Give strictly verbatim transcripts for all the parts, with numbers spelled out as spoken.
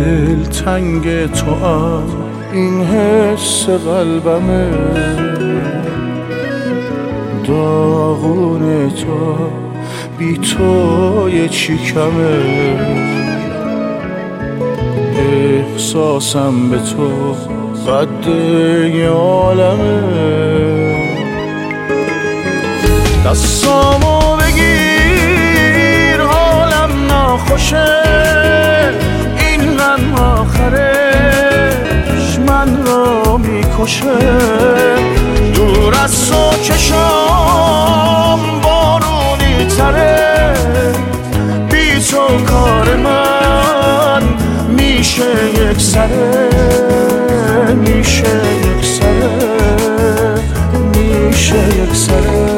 دل تنگ تو هم این حس قلبمه، داغون تو بی تو یه چی کمه، احساسم به تو قد یه عالمه. دستامو بگیر حالم ناخوشه، این غم آخرش من را میکشه. دور از تو چشام بارونی تره، بی تو کار من میشه یک سره، میشه یک سره، میشه یک سره.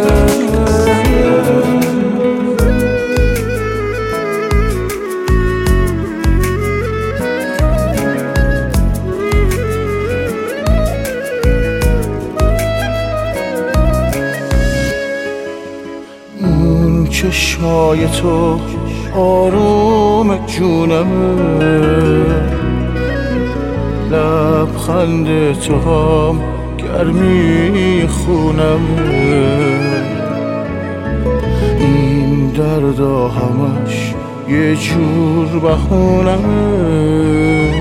اون چشمای تو آروم جونمه، لبخند تو هم گرمی خونمه. این دردا همش یه جور بهونمه.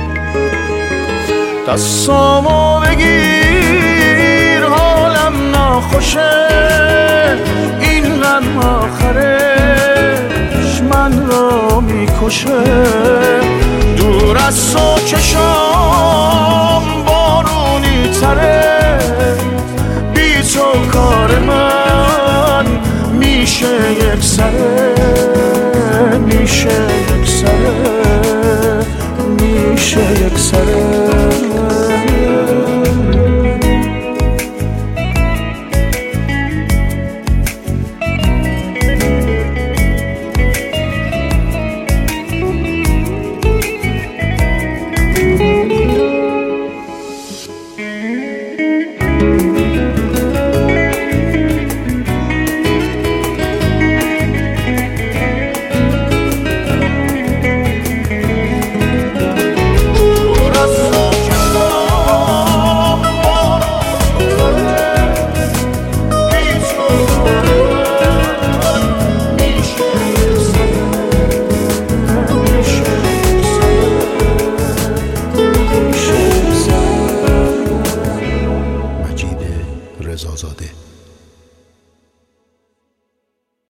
دستامو بگیر حالم ناخوشه، این غم آخرش من را میکشه. دور از تو چشام بارونی تره، بی تو کار من میشه یک سره، میشه یک سره، میشه یک سره. رضا زاده.